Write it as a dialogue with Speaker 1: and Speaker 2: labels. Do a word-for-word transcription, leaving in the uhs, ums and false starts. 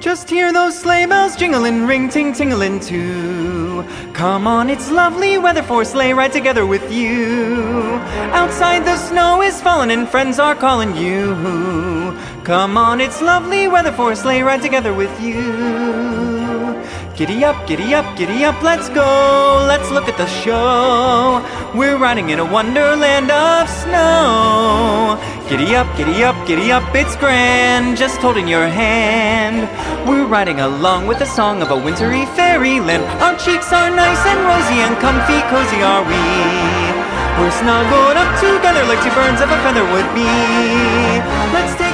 Speaker 1: Just hear those sleigh bells jingling, ring ting tingling too. Come on, it's lovely weather for a sleigh ride together with you. Outside the snow is falling and friends are calling you. Come on, it's lovely weather for a sleigh ride together with you. Giddy up, giddy up, giddy up, let's go. Let's look at the show. We're riding in a wonderland of snow. Giddy up, giddy up, giddy up, it's grand, just holding your hand. We're riding along with the song of a wintry fairyland. Our cheeks are nice and rosy and comfy cozy are we. We're snuggled up together like two birds of a feather would be. Let's take